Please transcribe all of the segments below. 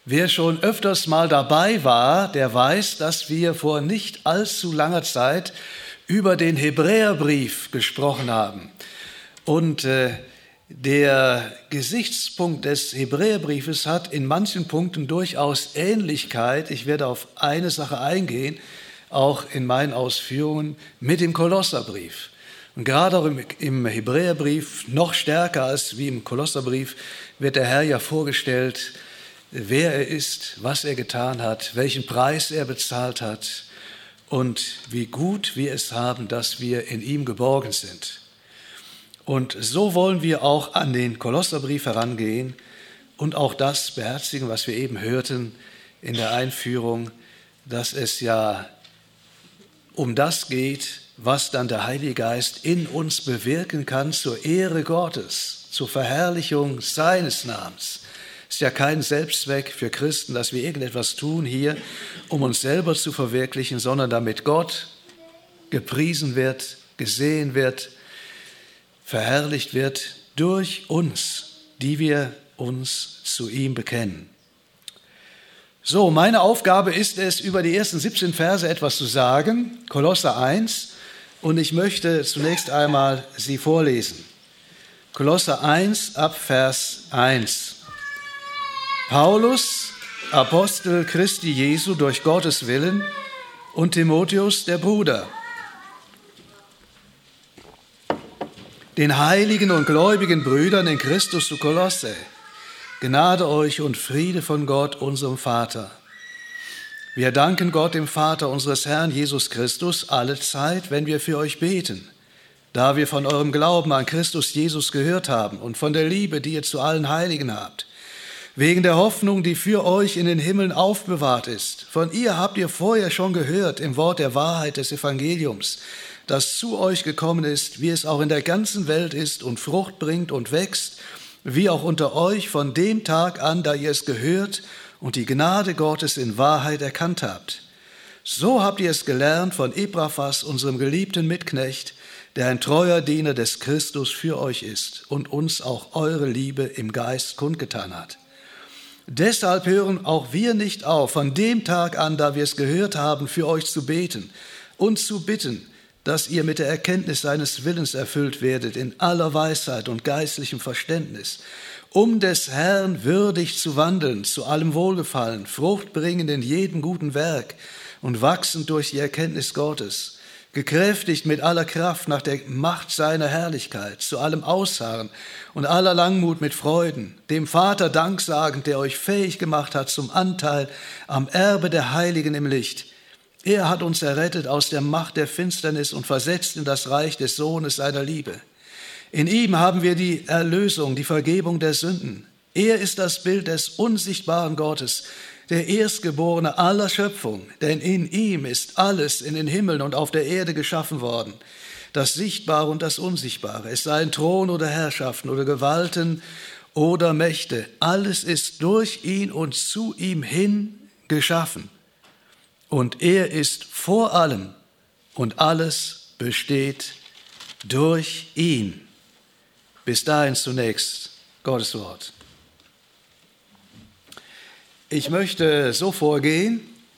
Wer schon öfters mal dabei war, der weiß, dass wir vor nicht allzu langer Zeit über den Hebräerbrief gesprochen haben. Und der Gesichtspunkt des Hebräerbriefes hat in manchen Punkten durchaus Ähnlichkeit. Ich werde auf eine Sache eingehen, auch in meinen Ausführungen, mit dem Kolosserbrief. Und gerade auch im Hebräerbrief, noch stärker als wie im Kolosserbrief, wird der Herr ja vorgestellt, wer er ist, was er getan hat, welchen Preis er bezahlt hat und wie gut wir es haben, dass wir in ihm geborgen sind. Und so wollen wir auch an den Kolosserbrief herangehen und auch das beherzigen, was wir eben hörten in der Einführung, dass es ja um das geht, was dann der Heilige Geist in uns bewirken kann zur Ehre Gottes, zur Verherrlichung seines Namens. Es ist ja kein Selbstzweck für Christen, dass wir irgendetwas tun hier, um uns selber zu verwirklichen, sondern damit Gott gepriesen wird, gesehen wird, verherrlicht wird durch uns, die wir uns zu ihm bekennen. So, meine Aufgabe ist es, über die ersten 17 Verse etwas zu sagen, Kolosser 1, und ich möchte zunächst einmal sie vorlesen. Kolosser 1 ab Vers 1. Paulus, Apostel Christi Jesu durch Gottes Willen, und Timotheus, der Bruder, den heiligen und gläubigen Brüdern in Christus zu Kolosse, Gnade euch und Friede von Gott, unserem Vater. Wir danken Gott, dem Vater unseres Herrn Jesus Christus, allezeit, wenn wir für euch beten, da wir von eurem Glauben an Christus Jesus gehört haben und von der Liebe, die ihr zu allen Heiligen habt, wegen der Hoffnung, die für euch in den Himmeln aufbewahrt ist. Von ihr habt ihr vorher schon gehört im Wort der Wahrheit des Evangeliums, das zu euch gekommen ist, wie es auch in der ganzen Welt ist und Frucht bringt und wächst, wie auch unter euch von dem Tag an, da ihr es gehört und die Gnade Gottes in Wahrheit erkannt habt. So habt ihr es gelernt von Epaphras, unserem geliebten Mitknecht, der ein treuer Diener des Christus für euch ist und uns auch eure Liebe im Geist kundgetan hat. Deshalb hören auch wir nicht auf, von dem Tag an, da wir es gehört haben, für euch zu beten und zu bitten, dass ihr mit der Erkenntnis seines Willens erfüllt werdet in aller Weisheit und geistlichem Verständnis, um des Herrn würdig zu wandeln, zu allem Wohlgefallen, Frucht bringend in jedem guten Werk und wachsend durch die Erkenntnis Gottes, gekräftigt mit aller Kraft nach der Macht seiner Herrlichkeit, zu allem Ausharren und aller Langmut mit Freuden, dem Vater Dank sagend, der euch fähig gemacht hat zum Anteil am Erbe der Heiligen im Licht. Er hat uns errettet aus der Macht der Finsternis und versetzt in das Reich des Sohnes seiner Liebe. In ihm haben wir die Erlösung, die Vergebung der Sünden. Er ist das Bild des unsichtbaren Gottes, der Erstgeborene aller Schöpfung, denn in ihm ist alles in den Himmeln und auf der Erde geschaffen worden, das Sichtbare und das Unsichtbare, es seien Thron oder Herrschaften oder Gewalten oder Mächte, alles ist durch ihn und zu ihm hin geschaffen. Und er ist vor allem und alles besteht durch ihn. Bis dahin zunächst Gottes Wort. Ich möchte so vorgehen,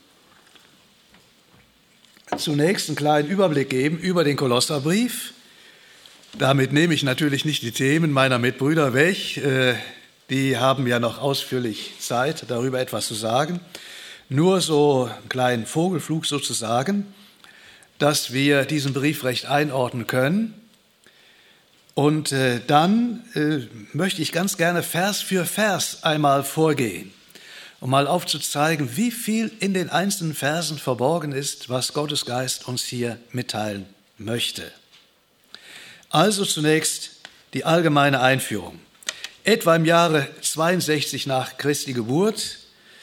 zunächst einen kleinen Überblick geben über den Kolosserbrief. Damit nehme ich natürlich nicht die Themen meiner Mitbrüder weg. Die haben ja noch ausführlich Zeit, darüber etwas zu sagen. Nur so einen kleinen Vogelflug sozusagen, dass wir diesen Brief recht einordnen können. Und dann möchte ich ganz gerne Vers für Vers einmal vorgehen, um mal aufzuzeigen, wie viel in den einzelnen Versen verborgen ist, was Gottes Geist uns hier mitteilen möchte. Also zunächst die allgemeine Einführung. Etwa im Jahre 62 nach Christi Geburt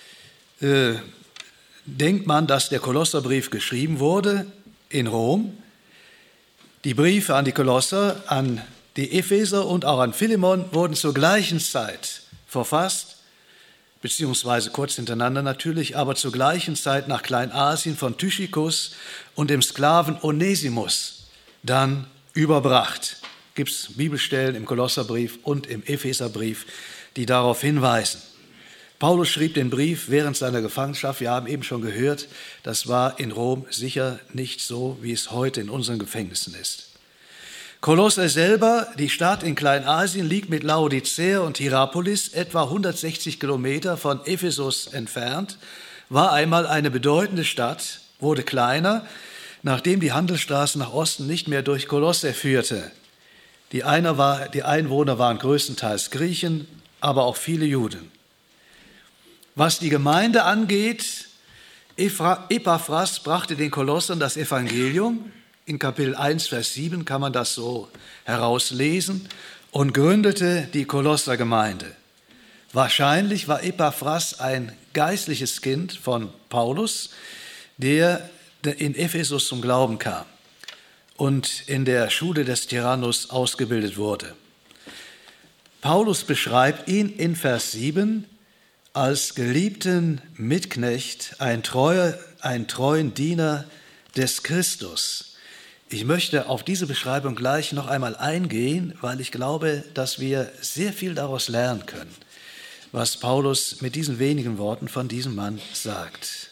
denkt man, dass der Kolosserbrief geschrieben wurde in Rom. Die Briefe an die Kolosser, an die Epheser und auch an Philemon wurden zur gleichen Zeit verfasst, beziehungsweise kurz hintereinander natürlich, aber zur gleichen Zeit nach Kleinasien von Tychikus und dem Sklaven Onesimus dann überbracht. Gibt es Bibelstellen im Kolosserbrief und im Epheserbrief, die darauf hinweisen. Paulus schrieb den Brief während seiner Gefangenschaft. Wir haben eben schon gehört, das war in Rom sicher nicht so, wie es heute in unseren Gefängnissen ist. Kolosse selber, die Stadt in Kleinasien, liegt mit Laodicea und Hierapolis etwa 160 Kilometer von Ephesus entfernt, war einmal eine bedeutende Stadt, wurde kleiner, nachdem die Handelsstraße nach Osten nicht mehr durch Kolosse führte. Die Einwohner waren größtenteils Griechen, aber auch viele Juden. Was die Gemeinde angeht, Epaphras brachte den Kolossern das Evangelium. In Kapitel 1, Vers 7 kann man das so herauslesen und gründete die Kolossergemeinde. Wahrscheinlich war Epaphras ein geistliches Kind von Paulus, der in Ephesus zum Glauben kam und in der Schule des Tyrannus ausgebildet wurde. Paulus beschreibt ihn in Vers 7 als geliebten Mitknecht, einen treuen Diener des Christus. Ich möchte auf diese Beschreibung gleich noch einmal eingehen, weil ich glaube, dass wir sehr viel daraus lernen können, was Paulus mit diesen wenigen Worten von diesem Mann sagt.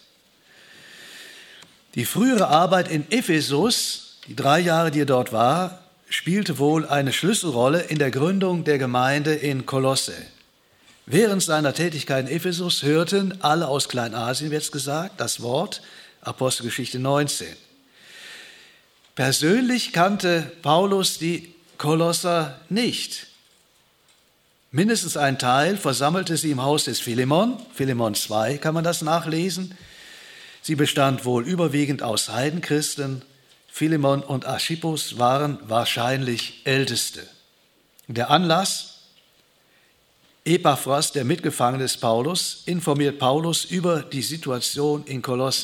Die frühere Arbeit in Ephesus, die 3 Jahre, die er dort war, spielte wohl eine Schlüsselrolle in der Gründung der Gemeinde in Kolosse. Während seiner Tätigkeit in Ephesus hörten alle aus Kleinasien, wird es gesagt, das Wort, Apostelgeschichte 19. Persönlich kannte Paulus die Kolosser nicht. Mindestens ein Teil versammelte sie im Haus des Philemon. Philemon 2 kann man das nachlesen. Sie bestand wohl überwiegend aus Heidenchristen. Philemon und Archippus waren wahrscheinlich Älteste. Der Anlass: Epaphras, der Mitgefangene des Paulus, informiert Paulus über die Situation in Kolosse.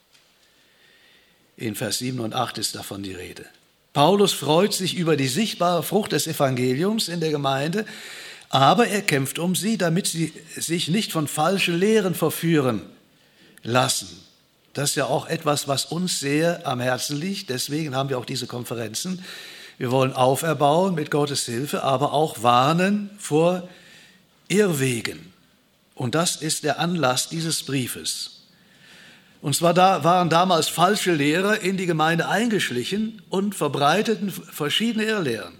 In Vers 7 und 8 ist davon die Rede. Paulus freut sich über die sichtbare Frucht des Evangeliums in der Gemeinde, aber er kämpft um sie, damit sie sich nicht von falschen Lehren verführen lassen. Das ist ja auch etwas, was uns sehr am Herzen liegt. Deswegen haben wir auch diese Konferenzen. Wir wollen auferbauen mit Gottes Hilfe, aber auch warnen vor Irrwegen. Und das ist der Anlass dieses Briefes. Und zwar waren damals falsche Lehrer in die Gemeinde eingeschlichen und verbreiteten verschiedene Irrlehren.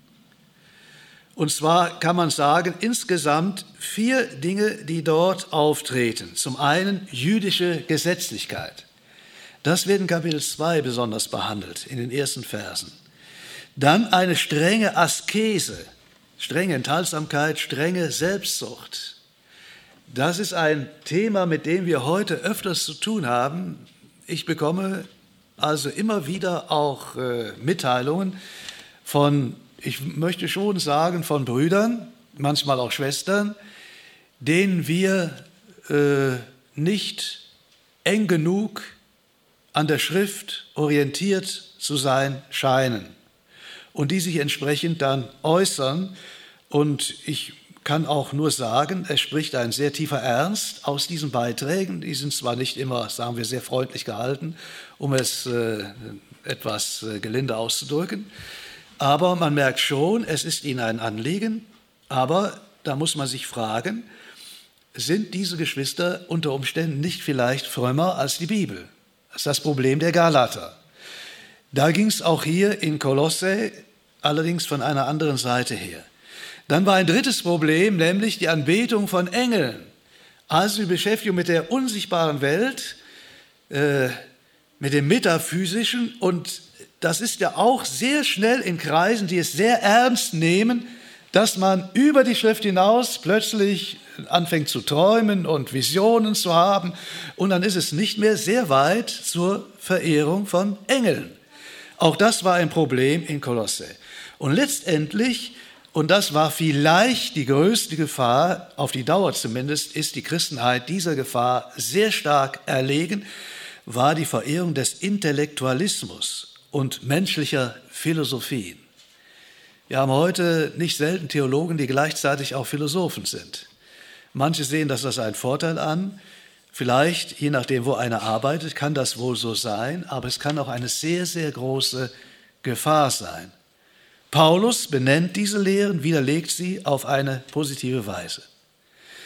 Und zwar kann man sagen, insgesamt 4 Dinge, die dort auftreten. Zum einen jüdische Gesetzlichkeit. Das wird in Kapitel 2 besonders behandelt, in den ersten Versen. Dann eine strenge Askese, strenge Enthaltsamkeit, strenge Selbstsucht. Das ist ein Thema, mit dem wir heute öfters zu tun haben. Ich bekomme also immer wieder auch Mitteilungen von, ich möchte schon sagen, von Brüdern, manchmal auch Schwestern, denen wir nicht eng genug an der Schrift orientiert zu sein scheinen und die sich entsprechend dann äußern. Und ich kann auch nur sagen, es spricht ein sehr tiefer Ernst aus diesen Beiträgen. Die sind zwar nicht immer, sagen wir, sehr freundlich gehalten, um es etwas gelinde auszudrücken, aber man merkt schon, es ist ihnen ein Anliegen. Aber da muss man sich fragen, sind diese Geschwister unter Umständen nicht vielleicht frömmer als die Bibel? Das ist das Problem der Galater. Da ging es auch hier in Kolosse, allerdings von einer anderen Seite her. Dann war ein drittes Problem, nämlich die Anbetung von Engeln. Also die Beschäftigung mit der unsichtbaren Welt, mit dem Metaphysischen. Und das ist ja auch sehr schnell in Kreisen, die es sehr ernst nehmen, dass man über die Schrift hinaus plötzlich anfängt zu träumen und Visionen zu haben. Und dann ist es nicht mehr sehr weit zur Verehrung von Engeln. Auch das war ein Problem in Kolosse. Und letztendlich, und das war vielleicht die größte Gefahr, auf die Dauer zumindest, ist die Christenheit dieser Gefahr sehr stark erlegen, war die Verehrung des Intellektualismus und menschlicher Philosophien. Wir haben heute nicht selten Theologen, die gleichzeitig auch Philosophen sind. Manche sehen das als einen Vorteil an. Vielleicht, je nachdem, wo einer arbeitet, kann das wohl so sein, aber es kann auch eine sehr, sehr große Gefahr sein. Paulus benennt diese Lehren, widerlegt sie auf eine positive Weise.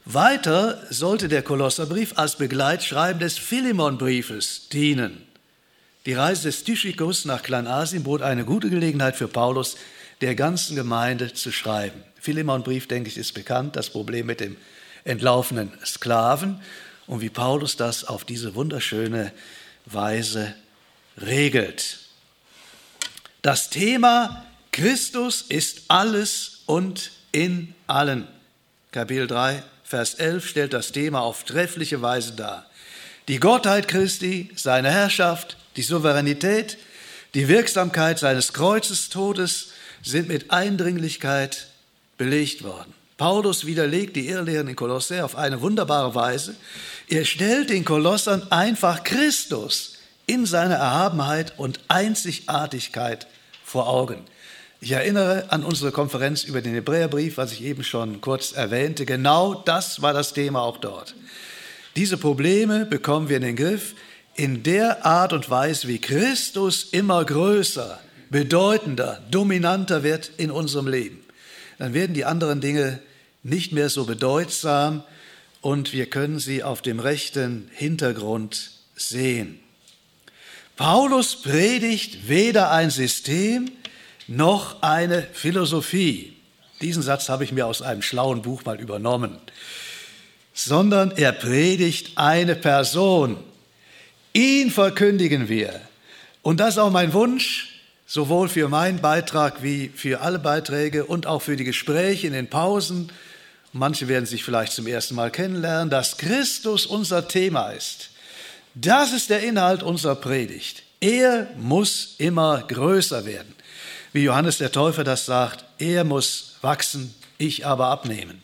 Weiter sollte der Kolosserbrief als Begleitschreiben des Philemonbriefes dienen. Die Reise des Tychikus nach Kleinasien bot eine gute Gelegenheit für Paulus, der ganzen Gemeinde zu schreiben. Philemonbrief, denke ich, ist bekannt, das Problem mit dem entlaufenen Sklaven und wie Paulus das auf diese wunderschöne Weise regelt. Das Thema Christus ist alles und in allen. Kapitel 3, Vers 11 stellt das Thema auf treffliche Weise dar. Die Gottheit Christi, seine Herrschaft, die Souveränität, die Wirksamkeit seines Kreuzestodes sind mit Eindringlichkeit belegt worden. Paulus widerlegt die Irrlehren in Kolossä auf eine wunderbare Weise. Er stellt den Kolossern einfach Christus in seiner Erhabenheit und Einzigartigkeit vor Augen. Ich erinnere an unsere Konferenz über den Hebräerbrief, was ich eben schon kurz erwähnte. Genau das war das Thema auch dort. Diese Probleme bekommen wir in den Griff in der Art und Weise, wie Christus immer größer, bedeutender, dominanter wird in unserem Leben. Dann werden die anderen Dinge nicht mehr so bedeutsam und wir können sie auf dem rechten Hintergrund sehen. Paulus predigt weder ein System noch eine Philosophie. Diesen Satz habe ich mir aus einem schlauen Buch mal übernommen. Sondern er predigt eine Person. Ihn verkündigen wir. Und das ist auch mein Wunsch, sowohl für meinen Beitrag wie für alle Beiträge und auch für die Gespräche in den Pausen. Manche werden sich vielleicht zum ersten Mal kennenlernen, dass Christus unser Thema ist. Das ist der Inhalt unserer Predigt. Er muss immer größer werden. Wie Johannes der Täufer das sagt, er muss wachsen, ich aber abnehmen.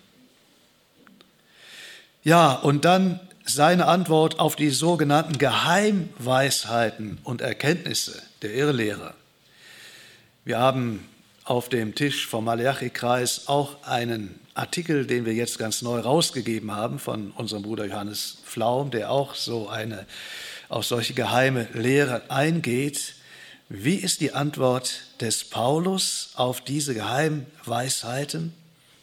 Ja, und dann seine Antwort auf die sogenannten Geheimweisheiten und Erkenntnisse der Irrlehrer. Wir haben auf dem Tisch vom Malachi-Kreis auch einen Artikel, den wir jetzt ganz neu rausgegeben haben von unserem Bruder Johannes Flaum, der auch auf solche geheime Lehre eingeht. Wie ist die Antwort des Paulus auf diese Geheimweisheiten?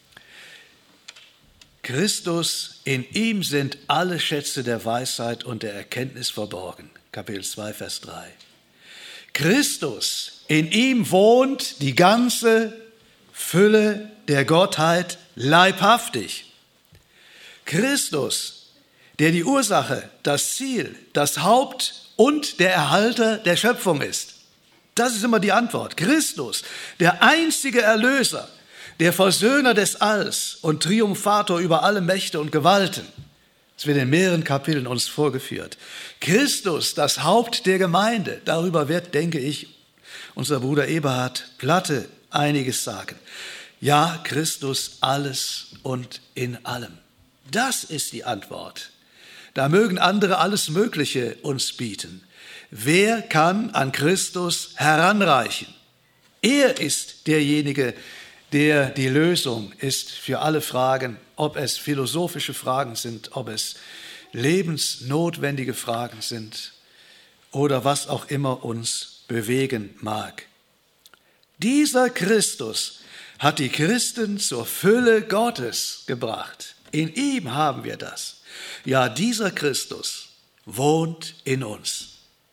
Christus, in ihm sind alle Schätze der Weisheit und der Erkenntnis verborgen. Kapitel 2, Vers 3. Christus, in ihm wohnt die ganze Fülle der Gottheit leibhaftig. Christus, der die Ursache, das Ziel, das Haupt und der Erhalter der Schöpfung ist. Das ist immer die Antwort. Christus, der einzige Erlöser, der Versöhner des Alls und Triumphator über alle Mächte und Gewalten. Das wird in mehreren Kapiteln uns vorgeführt. Christus, das Haupt der Gemeinde. Darüber wird, denke ich, unser Bruder Eberhard Platte einiges sagen. Ja, Christus, alles und in allem. Das ist die Antwort. Da mögen andere alles Mögliche uns bieten. Wer kann an Christus heranreichen? Er ist derjenige, der die Lösung ist für alle Fragen, ob es philosophische Fragen sind, ob es lebensnotwendige Fragen sind oder was auch immer uns bewegen mag. Dieser Christus hat die Christen zur Fülle Gottes gebracht. In ihm haben wir das. Ja, dieser Christus wohnt in uns.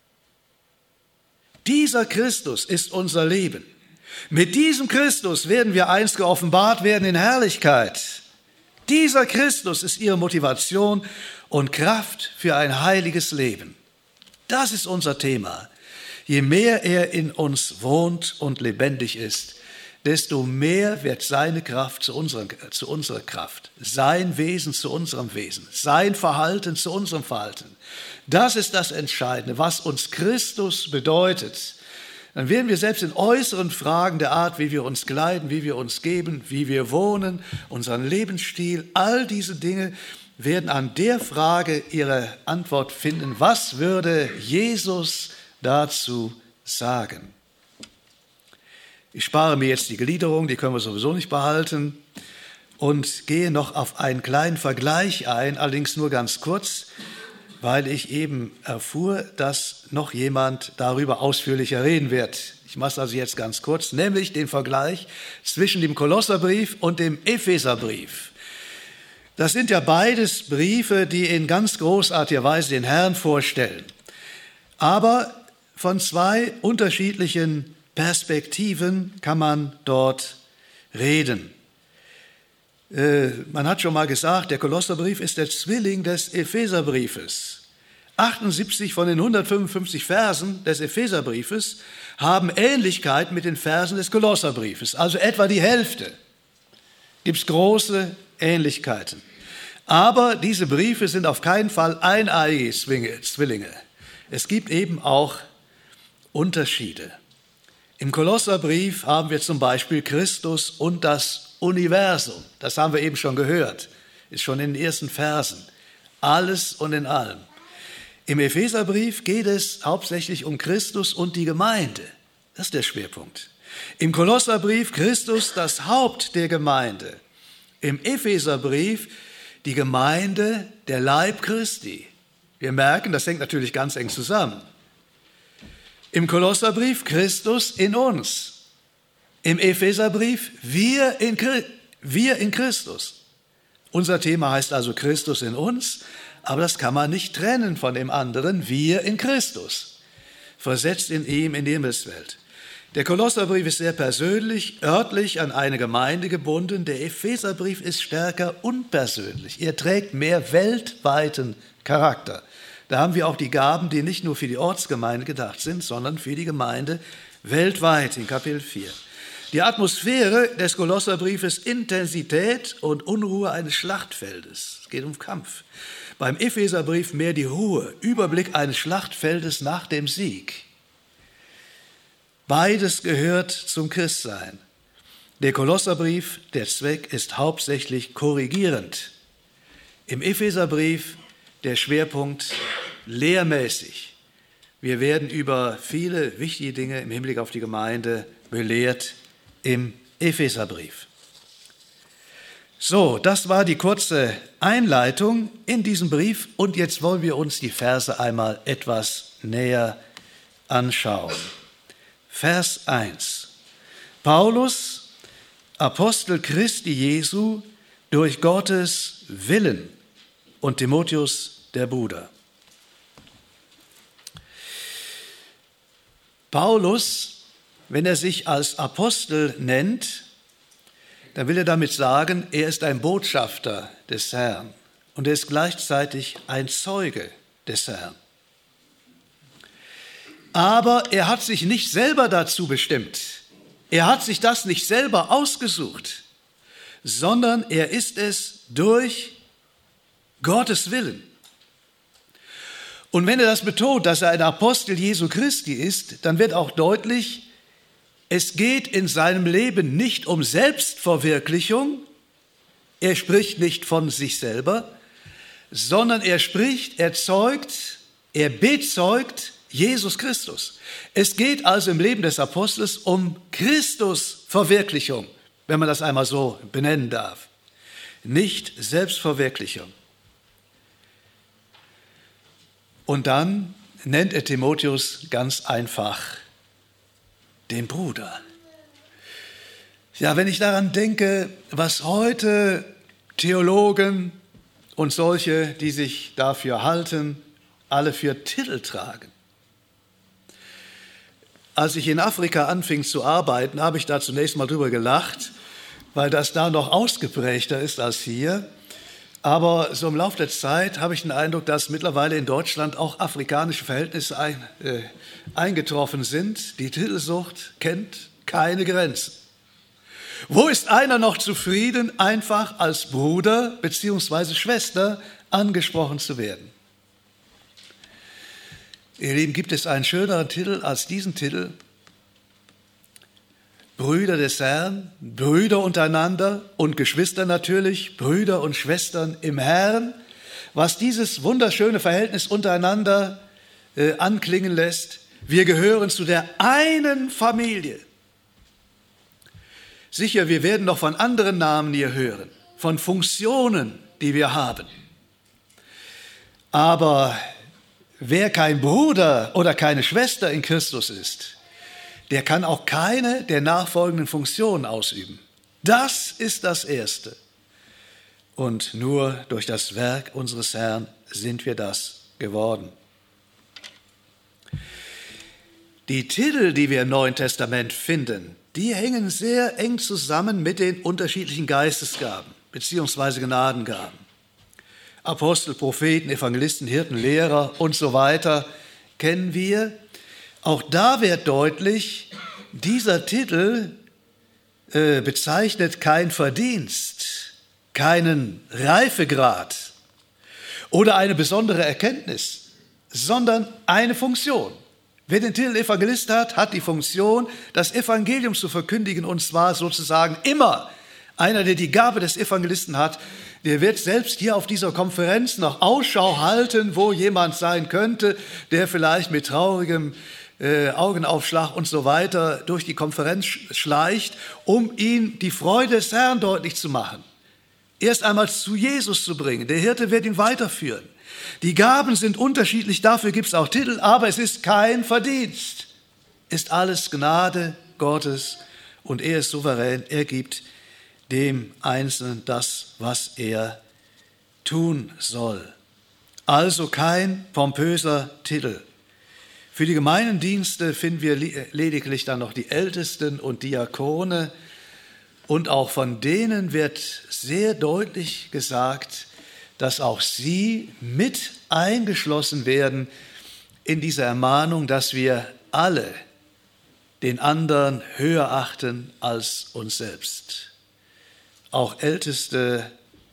Dieser Christus ist unser Leben. Mit diesem Christus werden wir einst geoffenbart werden in Herrlichkeit. Dieser Christus ist ihre Motivation und Kraft für ein heiliges Leben. Das ist unser Thema. Je mehr er in uns wohnt und lebendig ist, desto mehr wird seine Kraft zu unserer Kraft, sein Wesen zu unserem Wesen, sein Verhalten zu unserem Verhalten. Das ist das Entscheidende, was uns Christus bedeutet. Dann werden wir selbst in äußeren Fragen der Art, wie wir uns kleiden, wie wir uns geben, wie wir wohnen, unseren Lebensstil, all diese Dinge werden an der Frage ihre Antwort finden. Was würde Jesus dazu sagen? Ich spare mir jetzt die Gliederung, die können wir sowieso nicht behalten, und gehe noch auf einen kleinen Vergleich ein, allerdings nur ganz kurz, weil ich eben erfuhr, dass noch jemand darüber ausführlicher reden wird. Ich mache es also jetzt ganz kurz, nämlich den Vergleich zwischen dem Kolosserbrief und dem Epheserbrief. Das sind ja beides Briefe, die in ganz großartiger Weise den Herrn vorstellen, aber von zwei unterschiedlichen Perspektiven kann man dort reden. Man hat schon mal gesagt, der Kolosserbrief ist der Zwilling des Epheserbriefes. 78 von den 155 Versen des Epheserbriefes haben Ähnlichkeit mit den Versen des Kolosserbriefes, also etwa die Hälfte. Gibt es große Ähnlichkeiten. Aber diese Briefe sind auf keinen Fall eineige Zwillinge. Es gibt eben auch Unterschiede. Im Kolosserbrief haben wir zum Beispiel Christus und das Universum. Das haben wir eben schon gehört, ist schon in den ersten Versen. Alles und in allem. Im Epheserbrief geht es hauptsächlich um Christus und die Gemeinde. Das ist der Schwerpunkt. Im Kolosserbrief Christus das Haupt der Gemeinde. Im Epheserbrief die Gemeinde, der Leib Christi. Wir merken, das hängt natürlich ganz eng zusammen. Im Kolosserbrief Christus in uns. Im Epheserbrief wir in Christus. Unser Thema heißt also Christus in uns, aber das kann man nicht trennen von dem anderen, wir in Christus, versetzt in ihm in die Himmelswelt. Der Kolosserbrief ist sehr persönlich, örtlich an eine Gemeinde gebunden. Der Epheserbrief ist stärker unpersönlich. Er trägt mehr weltweiten Charakter. Da haben wir auch die Gaben, die nicht nur für die Ortsgemeinde gedacht sind, sondern für die Gemeinde weltweit in Kapitel 4. Die Atmosphäre des Kolosserbriefes Intensität und Unruhe eines Schlachtfeldes. Es geht um Kampf. Beim Epheserbrief mehr die Ruhe, Überblick eines Schlachtfeldes nach dem Sieg. Beides gehört zum Christsein. Der Kolosserbrief, der Zweck ist hauptsächlich korrigierend. Im Epheserbrief der Schwerpunkt lehrmäßig. Wir werden über viele wichtige Dinge im Hinblick auf die Gemeinde belehrt im Epheserbrief. So, das war die kurze Einleitung in diesem Brief und jetzt wollen wir uns die Verse einmal etwas näher anschauen. Vers 1. Paulus, Apostel Christi Jesu, durch Gottes Willen, und Timotheus, der Bruder. Paulus, wenn er sich als Apostel nennt, dann will er damit sagen, er ist ein Botschafter des Herrn und er ist gleichzeitig ein Zeuge des Herrn. Aber er hat sich nicht selber dazu bestimmt. Er hat sich das nicht selber ausgesucht, sondern er ist es durch Gottes Willen. Und wenn er das betont, dass er ein Apostel Jesu Christi ist, dann wird auch deutlich, es geht in seinem Leben nicht um Selbstverwirklichung. Er spricht nicht von sich selber, sondern er spricht, er zeugt, er bezeugt Jesus Christus. Es geht also im Leben des Apostels um Christusverwirklichung, wenn man das einmal so benennen darf. Nicht Selbstverwirklichung. Und dann nennt er Timotheus ganz einfach den Bruder. Ja, wenn ich daran denke, was heute Theologen und solche, die sich dafür halten, alle für Titel tragen. Als ich in Afrika anfing zu arbeiten, habe ich da zunächst mal drüber gelacht, weil das da noch ausgeprägter ist als hier. Aber so im Laufe der Zeit habe ich den Eindruck, dass mittlerweile in Deutschland auch afrikanische Verhältnisse eingetroffen sind. Die Titelsucht kennt keine Grenzen. Wo ist einer noch zufrieden, einfach als Bruder bzw. Schwester angesprochen zu werden? Ihr Lieben, gibt es einen schöneren Titel als diesen Titel? Brüder des Herrn, Brüder untereinander und Geschwister natürlich, Brüder und Schwestern im Herrn, was dieses wunderschöne Verhältnis untereinander anklingen lässt. Wir gehören zu der einen Familie. Sicher, wir werden noch von anderen Namen hier hören, von Funktionen, die wir haben. Aber wer kein Bruder oder keine Schwester in Christus ist, der kann auch keine der nachfolgenden Funktionen ausüben. Das ist das Erste. und nur durch das Werk unseres Herrn sind wir das geworden. Die Titel, die wir im Neuen Testament finden, die hängen sehr eng zusammen mit den unterschiedlichen Geistesgaben bzw. Gnadengaben. Apostel, Propheten, Evangelisten, Hirten, Lehrer und so weiter kennen wir. Auch da wird deutlich, dieser Titel bezeichnet kein Verdienst, keinen Reifegrad oder eine besondere Erkenntnis, sondern eine Funktion. Wer den Titel Evangelist hat, hat die Funktion, das Evangelium zu verkündigen, und zwar sozusagen immer. Einer, der die Gabe des Evangelisten hat, der wird selbst hier auf dieser Konferenz noch Ausschau halten, wo jemand sein könnte, der vielleicht mit traurigem Augenaufschlag und so weiter durch die Konferenz schleicht, um ihm die Freude des Herrn deutlich zu machen. Erst einmal zu Jesus zu bringen. Der Hirte wird ihn weiterführen. Die Gaben sind unterschiedlich, dafür gibt es auch Titel, aber es ist kein Verdienst. Ist alles Gnade Gottes und er ist souverän. Er gibt dem Einzelnen das, was er tun soll. Also kein pompöser Titel. Für die Gemeindendienste finden wir lediglich dann noch die Ältesten und Diakone. Und auch von denen wird sehr deutlich gesagt, dass auch sie mit eingeschlossen werden in dieser Ermahnung, dass wir alle den anderen höher achten als uns selbst. Auch Älteste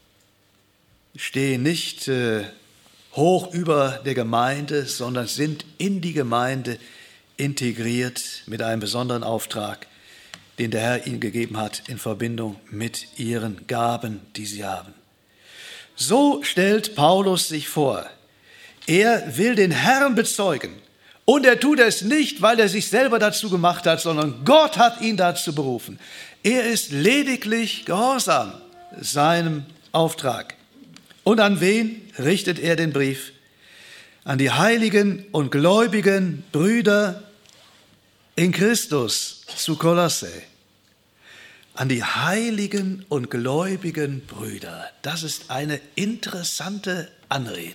stehen nicht hoch über der Gemeinde, sondern sind in die Gemeinde integriert mit einem besonderen Auftrag, den der Herr ihnen gegeben hat in Verbindung mit ihren Gaben, die sie haben. So stellt Paulus sich vor, er will den Herrn bezeugen und er tut es nicht, weil er sich selber dazu gemacht hat, sondern Gott hat ihn dazu berufen. Er ist lediglich gehorsam seinem Auftrag. Und an wen richtet er den Brief? An die heiligen und gläubigen Brüder in Christus zu Kolosse. An die heiligen und gläubigen Brüder. Das ist eine interessante Anrede.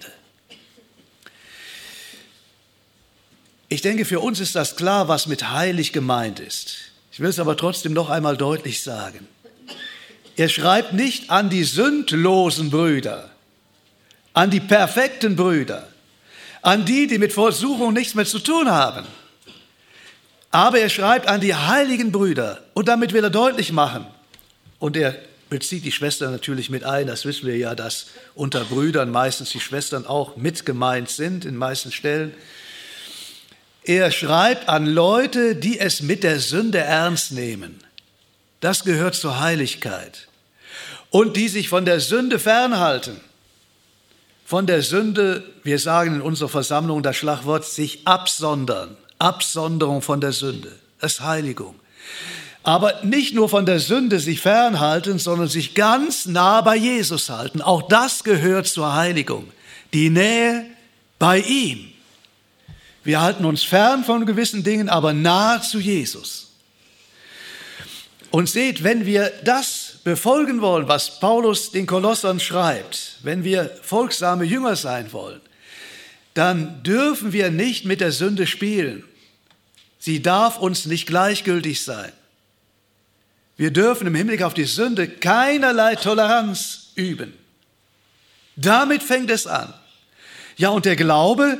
Ich denke, für uns ist das klar, was mit heilig gemeint ist. Ich will es aber trotzdem noch einmal deutlich sagen. Er schreibt nicht an die sündlosen Brüder, an die perfekten Brüder, an die, die mit Versuchung nichts mehr zu tun haben. Aber er schreibt an die heiligen Brüder und damit will er deutlich machen, und er bezieht die Schwestern natürlich mit ein, das wissen wir ja, dass unter Brüdern meistens die Schwestern auch mit gemeint sind, in meisten Stellen. Er schreibt an Leute, die es mit der Sünde ernst nehmen. Das gehört zur Heiligkeit. Und die sich von der Sünde fernhalten. Von der Sünde, wir sagen in unserer Versammlung das Schlagwort, sich absondern. Absonderung von der Sünde, das ist Heiligung. Aber nicht nur von der Sünde sich fernhalten, sondern sich ganz nah bei Jesus halten. Auch das gehört zur Heiligung. Die Nähe bei ihm. Wir halten uns fern von gewissen Dingen, aber nahe zu Jesus. Und seht, wenn wir das befolgen wollen, was Paulus den Kolossern schreibt, wenn wir folgsame Jünger sein wollen, dann dürfen wir nicht mit der Sünde spielen. Sie darf uns nicht gleichgültig sein. Wir dürfen im Hinblick auf die Sünde keinerlei Toleranz üben. Damit fängt es an. Ja, und der Glaube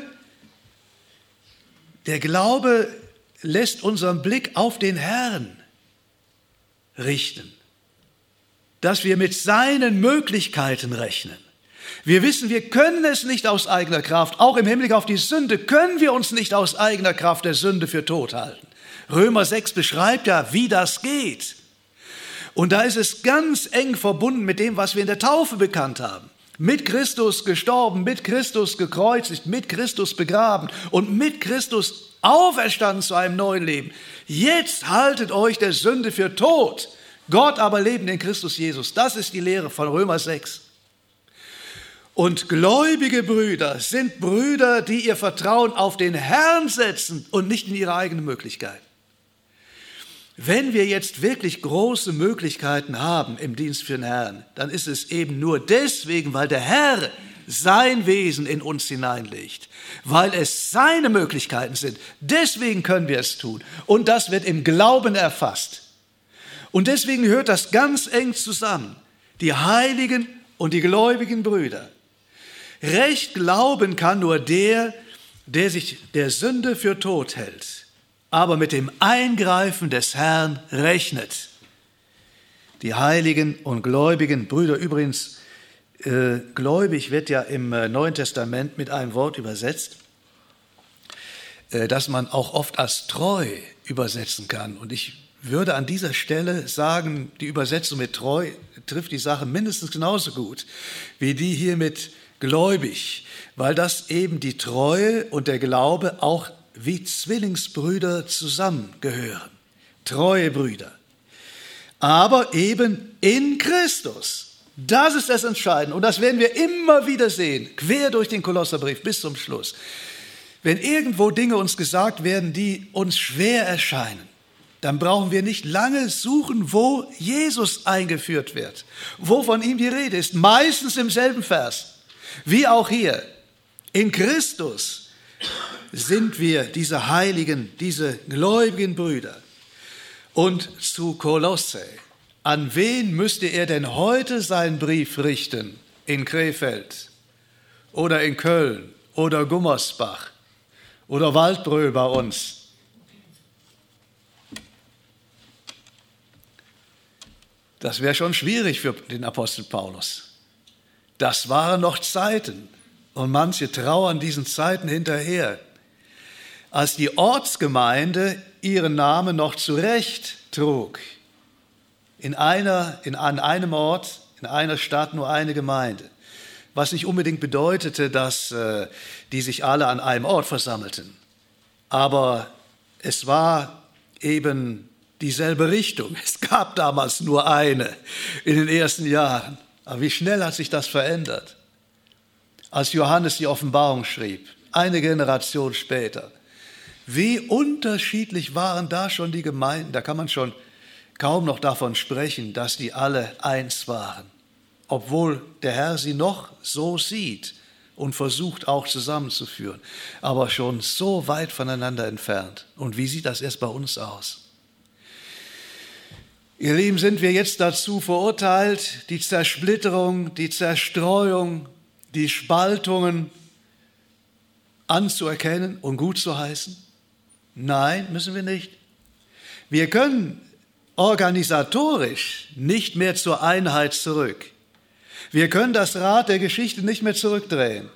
lässt unseren Blick auf den Herrn richten, dass wir mit seinen Möglichkeiten rechnen. Wir wissen, wir können es nicht aus eigener Kraft. Auch im Hinblick auf die Sünde können wir uns nicht aus eigener Kraft der Sünde für tot halten. Römer 6 beschreibt ja, wie das geht. Und da ist es ganz eng verbunden mit dem, was wir in der Taufe bekannt haben. Mit Christus gestorben, mit Christus gekreuzigt, mit Christus begraben und mit Christus auferstanden zu einem neuen Leben. Jetzt haltet euch der Sünde für tot. Gott aber lebend in Christus Jesus. Das ist die Lehre von Römer 6. Und gläubige Brüder sind Brüder, die ihr Vertrauen auf den Herrn setzen und nicht in ihre eigenen Möglichkeiten. Wenn wir jetzt wirklich große Möglichkeiten haben im Dienst für den Herrn, dann ist es eben nur deswegen, weil der Herr sein Wesen in uns hineinlegt, weil es seine Möglichkeiten sind. Deswegen können wir es tun. Und das wird im Glauben erfasst. Und deswegen gehört das ganz eng zusammen. Die Heiligen und die gläubigen Brüder. Recht glauben kann nur der sich der Sünde für tot hält, aber mit dem Eingreifen des Herrn rechnet. Die Heiligen und gläubigen Brüder, übrigens, gläubig wird ja im Neuen Testament mit einem Wort übersetzt, das man auch oft als treu übersetzen kann. Und ich würde an dieser Stelle sagen, die Übersetzung mit treu trifft die Sache mindestens genauso gut wie die hier mit gläubig, weil das eben die Treue und der Glaube auch wie Zwillingsbrüder zusammengehören. Treue Brüder. Aber eben in Christus. Das ist das Entscheidende. Und das werden wir immer wieder sehen, quer durch den Kolosserbrief bis zum Schluss. Wenn irgendwo Dinge uns gesagt werden, die uns schwer erscheinen, dann brauchen wir nicht lange suchen, wo Jesus eingeführt wird, wo von ihm die Rede ist. Meistens im selben Vers, wie auch hier. In Christus sind wir diese Heiligen, diese gläubigen Brüder. Und zu Kolosse, an wen müsste er denn heute seinen Brief richten? In Krefeld oder in Köln oder Gummersbach oder Waldbröl bei uns? Das wäre schon schwierig für den Apostel Paulus. Das waren noch Zeiten und manche trauern diesen Zeiten hinterher, als die Ortsgemeinde ihren Namen noch zurecht trug. An einem Ort, in einer Stadt nur eine Gemeinde. Was nicht unbedingt bedeutete, dass die sich alle an einem Ort versammelten. Aber es war eben dieselbe Richtung. Es gab damals nur eine in den ersten Jahren. Aber wie schnell hat sich das verändert? Als Johannes die Offenbarung schrieb, eine Generation später. Wie unterschiedlich waren da schon die Gemeinden. Da kann man schon kaum noch davon sprechen, dass die alle eins waren, obwohl der Herr sie noch so sieht und versucht auch zusammenzuführen, aber schon so weit voneinander entfernt. Und wie sieht das erst bei uns aus? Ihr Lieben, sind wir jetzt dazu verurteilt, die Zersplitterung, die Zerstreuung, die Spaltungen anzuerkennen und gut zu heißen? Nein, müssen wir nicht. Wir können organisatorisch nicht mehr zur Einheit zurück. Wir können das Rad der Geschichte nicht mehr zurückdrehen.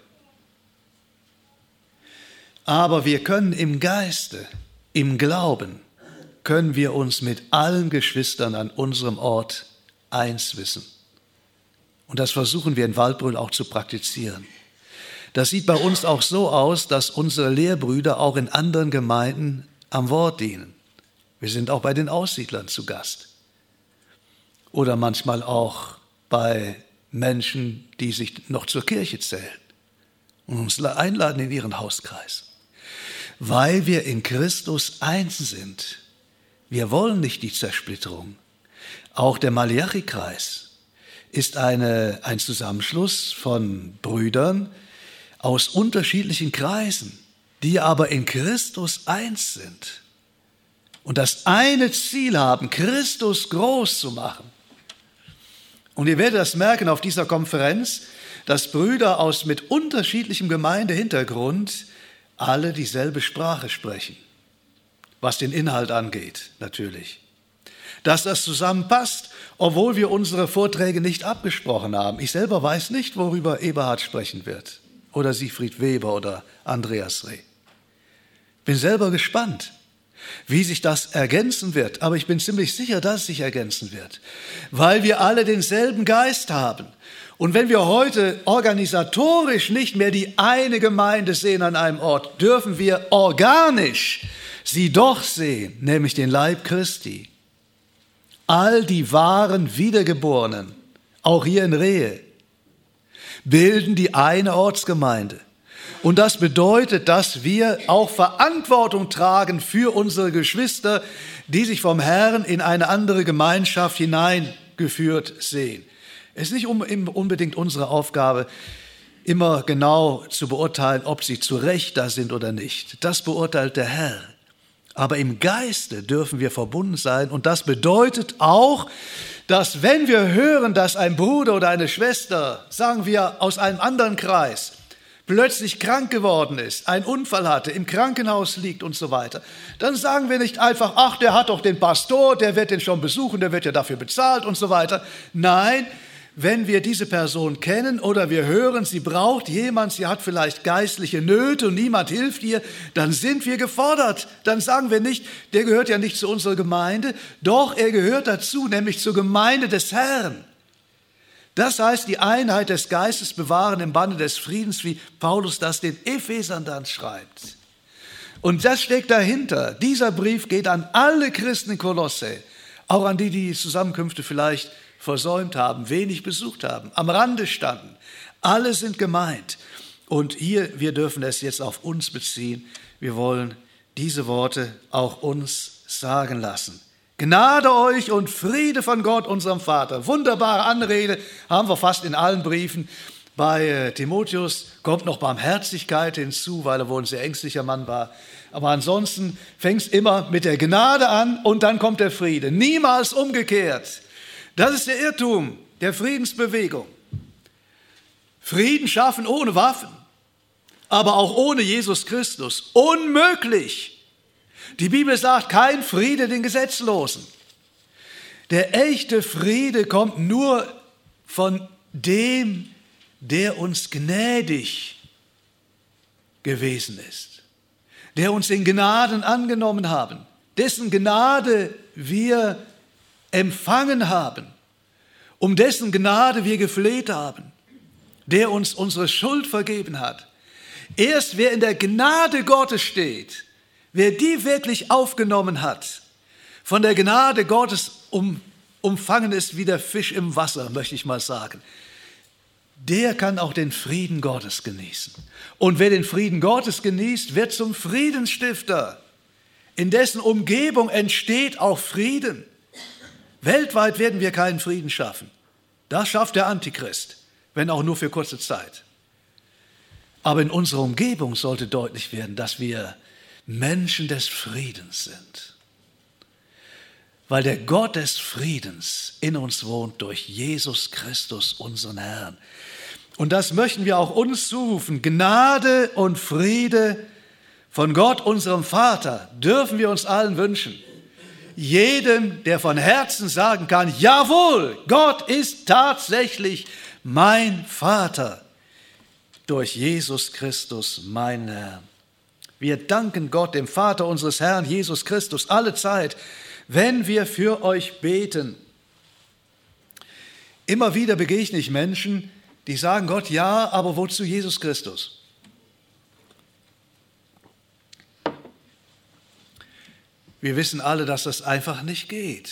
Aber wir können im Geiste, im Glauben, können wir uns mit allen Geschwistern an unserem Ort eins wissen. Und das versuchen wir in Waldbröl auch zu praktizieren. Das sieht bei uns auch so aus, dass unsere Lehrbrüder auch in anderen Gemeinden am Wort dienen. Wir sind auch bei den Aussiedlern zu Gast. Oder manchmal auch bei Menschen, die sich noch zur Kirche zählen und uns einladen in ihren Hauskreis. Weil wir in Christus eins sind. Wir wollen nicht die Zersplitterung. Auch der Malachi-Kreis ist ein Zusammenschluss von Brüdern aus unterschiedlichen Kreisen, die aber in Christus eins sind. Und das eine Ziel haben, Christus groß zu machen. Und ihr werdet das merken auf dieser Konferenz, dass Brüder mit unterschiedlichem Gemeindehintergrund alle dieselbe Sprache sprechen, was den Inhalt angeht, natürlich. Dass das zusammenpasst, obwohl wir unsere Vorträge nicht abgesprochen haben. Ich selber weiß nicht, worüber Eberhard sprechen wird oder Siegfried Weber oder Andreas Reh. Bin selber gespannt, wie sich das ergänzen wird. Aber ich bin ziemlich sicher, dass es sich ergänzen wird, weil wir alle denselben Geist haben. Und wenn wir heute organisatorisch nicht mehr die eine Gemeinde sehen an einem Ort, dürfen wir organisch sie doch sehen, nämlich den Leib Christi. All die wahren Wiedergeborenen, auch hier in Rehe, bilden die eine Ortsgemeinde. Und das bedeutet, dass wir auch Verantwortung tragen für unsere Geschwister, die sich vom Herrn in eine andere Gemeinschaft hineingeführt sehen. Es ist nicht unbedingt unsere Aufgabe, immer genau zu beurteilen, ob sie zu Recht da sind oder nicht. Das beurteilt der Herr. Aber im Geiste dürfen wir verbunden sein. Und das bedeutet auch, dass wenn wir hören, dass ein Bruder oder eine Schwester, sagen wir aus einem anderen Kreis, plötzlich krank geworden ist, einen Unfall hatte, im Krankenhaus liegt und so weiter, dann sagen wir nicht einfach, ach, der hat doch den Pastor, der wird den schon besuchen, der wird ja dafür bezahlt und so weiter. Nein, wenn wir diese Person kennen oder wir hören, sie braucht jemand, sie hat vielleicht geistliche Nöte und niemand hilft ihr, dann sind wir gefordert. Dann sagen wir nicht, der gehört ja nicht zu unserer Gemeinde, doch er gehört dazu, nämlich zur Gemeinde des Herrn. Das heißt, die Einheit des Geistes bewahren im Bande des Friedens, wie Paulus das den Ephesern dann schreibt. Und das steckt dahinter. Dieser Brief geht an alle Christen in Kolosse, auch an die Zusammenkünfte vielleicht versäumt haben, wenig besucht haben, am Rande standen. Alle sind gemeint. Und hier, wir dürfen es jetzt auf uns beziehen. Wir wollen diese Worte auch uns sagen lassen. Gnade euch und Friede von Gott, unserem Vater. Wunderbare Anrede, haben wir fast in allen Briefen. Bei Timotheus kommt noch Barmherzigkeit hinzu, weil er wohl ein sehr ängstlicher Mann war. Aber ansonsten fängt es immer mit der Gnade an und dann kommt der Friede. Niemals umgekehrt. Das ist der Irrtum der Friedensbewegung. Frieden schaffen ohne Waffen, aber auch ohne Jesus Christus. Unmöglich. Die Bibel sagt, kein Friede den Gesetzlosen. Der echte Friede kommt nur von dem, der uns gnädig gewesen ist, der uns in Gnaden angenommen haben, dessen Gnade wir empfangen haben, um dessen Gnade wir gefleht haben, der uns unsere Schuld vergeben hat. Erst wer in der Gnade Gottes steht, wer die wirklich aufgenommen hat, von der Gnade Gottes umfangen ist wie der Fisch im Wasser, möchte ich mal sagen, der kann auch den Frieden Gottes genießen. Und wer den Frieden Gottes genießt, wird zum Friedensstifter. In dessen Umgebung entsteht auch Frieden. Weltweit werden wir keinen Frieden schaffen. Das schafft der Antichrist, wenn auch nur für kurze Zeit. Aber in unserer Umgebung sollte deutlich werden, dass wir Menschen des Friedens sind. Weil der Gott des Friedens in uns wohnt durch Jesus Christus, unseren Herrn. Und das möchten wir auch uns zurufen. Gnade und Friede von Gott, unserem Vater, dürfen wir uns allen wünschen. Jedem, der von Herzen sagen kann, jawohl, Gott ist tatsächlich mein Vater, durch Jesus Christus, mein Herr. Wir danken Gott, dem Vater unseres Herrn Jesus Christus, alle Zeit, wenn wir für euch beten. Immer wieder begegne ich Menschen, die sagen, Gott, ja, aber wozu Jesus Christus? Wir wissen alle, dass das einfach nicht geht.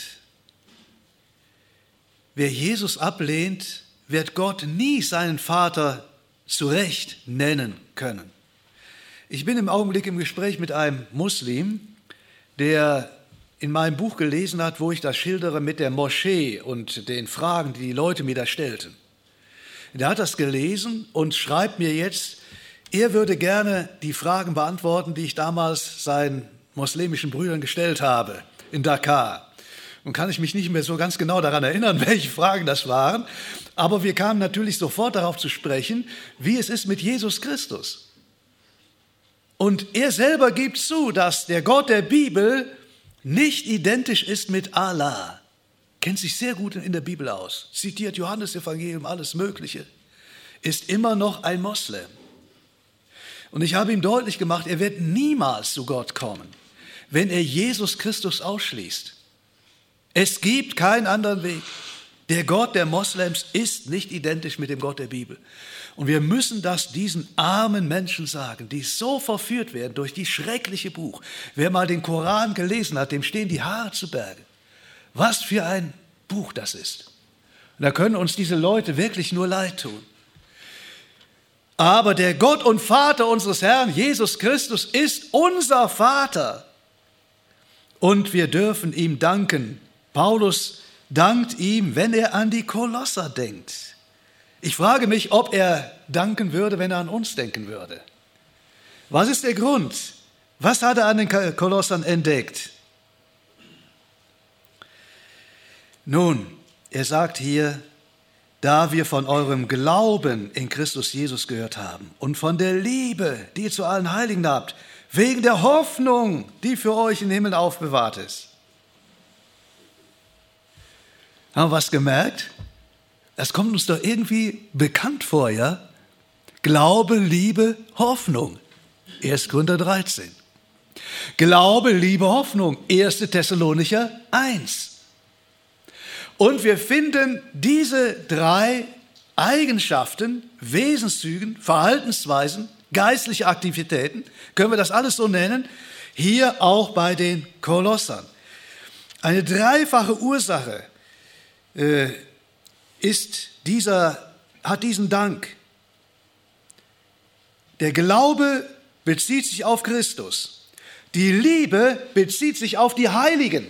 Wer Jesus ablehnt, wird Gott nie seinen Vater zu Recht nennen können. Ich bin im Augenblick im Gespräch mit einem Muslim, der in meinem Buch gelesen hat, wo ich das schildere mit der Moschee und den Fragen, die die Leute mir da stellten. Der hat das gelesen und schreibt mir jetzt, er würde gerne die Fragen beantworten, die ich damals seinen muslimischen Brüdern gestellt habe in Dakar. Nun kann ich mich nicht mehr so ganz genau daran erinnern, welche Fragen das waren, aber wir kamen natürlich sofort darauf zu sprechen, wie es ist mit Jesus Christus. Und er selber gibt zu, dass der Gott der Bibel nicht identisch ist mit Allah. Kennt sich sehr gut in der Bibel aus, zitiert Johannesevangelium, alles Mögliche, ist immer noch ein Moslem. Und ich habe ihm deutlich gemacht, er wird niemals zu Gott kommen, wenn er Jesus Christus ausschließt. Es gibt keinen anderen Weg. Der Gott der Moslems ist nicht identisch mit dem Gott der Bibel. Und wir müssen das diesen armen Menschen sagen, die so verführt werden durch die schreckliche Buch. Wer mal den Koran gelesen hat, dem stehen die Haare zu Berge. Was für ein Buch das ist. Und da können uns diese Leute wirklich nur leid tun. Aber der Gott und Vater unseres Herrn Jesus Christus ist unser Vater. Und wir dürfen ihm danken. Paulus dankt ihm, wenn er an die Kolosser denkt. Ich frage mich, ob er danken würde, wenn er an uns denken würde. Was ist der Grund? Was hat er an den Kolossern entdeckt? Nun, er sagt hier, da wir von eurem Glauben in Christus Jesus gehört haben und von der Liebe, die ihr zu allen Heiligen habt, wegen der Hoffnung, die für euch im Himmel aufbewahrt ist. Haben wir was gemerkt? Das kommt uns doch irgendwie bekannt vor, ja? Glaube, Liebe, Hoffnung. 1. Korinther 13. Glaube, Liebe, Hoffnung. 1. Thessalonicher 1. Und wir finden diese 3 Eigenschaften, Wesenszügen, Verhaltensweisen, geistliche Aktivitäten, können wir das alles so nennen, hier auch bei den Kolossern. Eine dreifache Ursache hat diesen Dank. Der Glaube bezieht sich auf Christus. Die Liebe bezieht sich auf die Heiligen.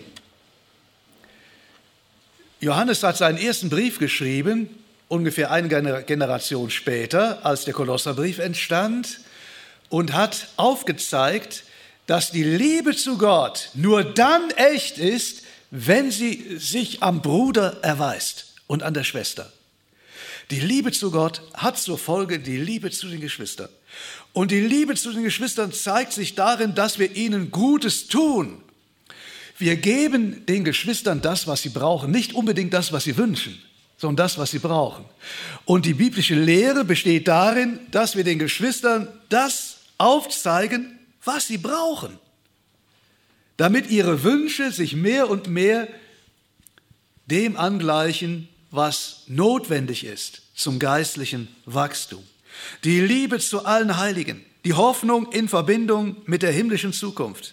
Johannes hat seinen ersten Brief geschrieben, ungefähr eine Generation später, als der Kolosserbrief entstand, und hat aufgezeigt, dass die Liebe zu Gott nur dann echt ist, wenn sie sich am Bruder erweist und an der Schwester. Die Liebe zu Gott hat zur Folge die Liebe zu den Geschwistern. Und die Liebe zu den Geschwistern zeigt sich darin, dass wir ihnen Gutes tun. Wir geben den Geschwistern das, was sie brauchen, nicht unbedingt das, was sie wünschen, sondern das, was sie brauchen. Und die biblische Lehre besteht darin, dass wir den Geschwistern das aufzeigen, was sie brauchen, damit ihre Wünsche sich mehr und mehr dem angleichen, was notwendig ist zum geistlichen Wachstum. Die Liebe zu allen Heiligen, die Hoffnung in Verbindung mit der himmlischen Zukunft.